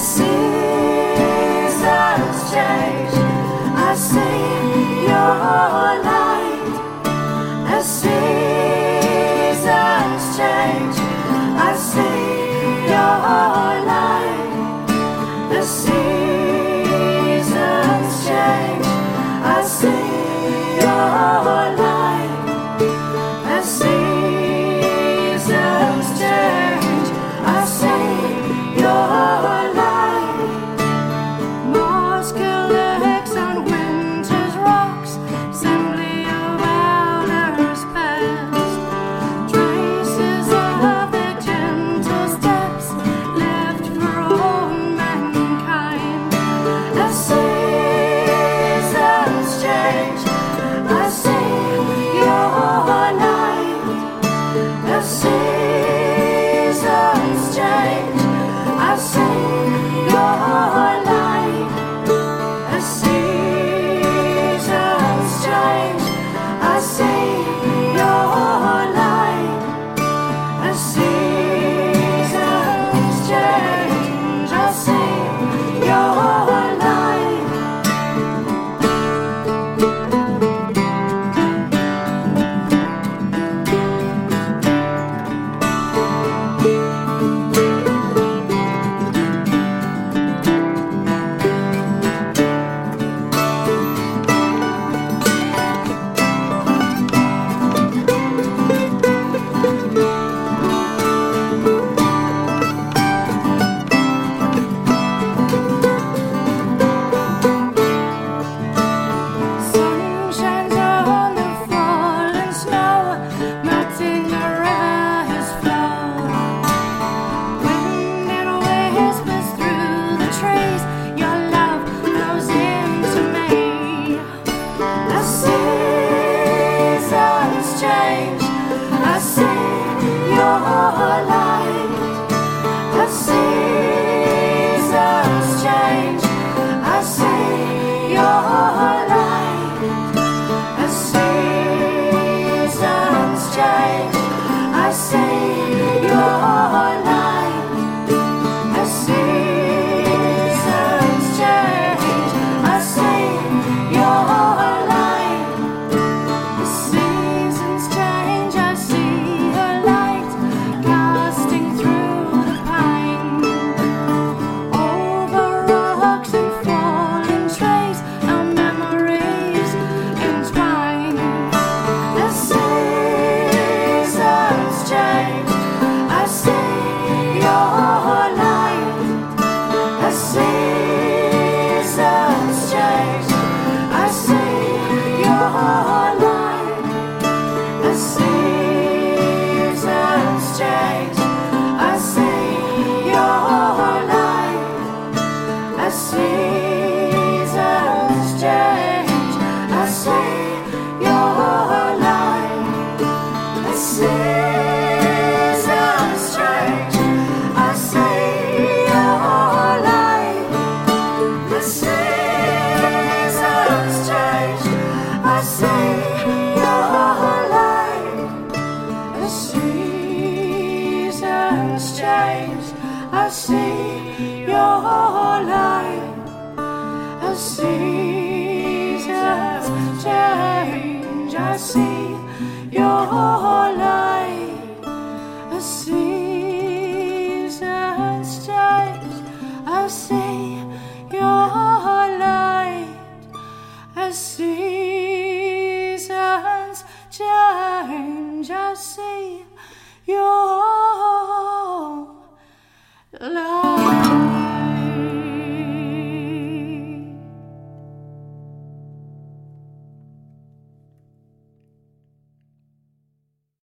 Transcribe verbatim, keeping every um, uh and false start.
seasons change, I see your light. As seasons change, I see your light. As seasons change, I see your light. As seasons change, I see your light. Mars collects on winter's rocks, assembly of elders past, traces of their gentle steps left for all mankind. As seasons change, I see your light. As seasons change, I see your light. As seasons change, I see your light. As seasons change, I see your light. Sun shines on the fallen snow, melting the river's flow. Wind it whispers through the trees, your love flows into me. As seasons change, I see your light. As seasons change, I see your light. As seasons change, I see your light. As seasons change, I see your light. As seasons change, I see her light casting through the pine. Over rocks and fallen trees, our memories entwine. As seasons change, I see your light. As seasons change, I see your light. As seasons change, I see your light. As seasons change, I see your light. As seasons change, I see your light. As seasons change, I see your light. As seasons change, I see your light. As seasons change, I see your light.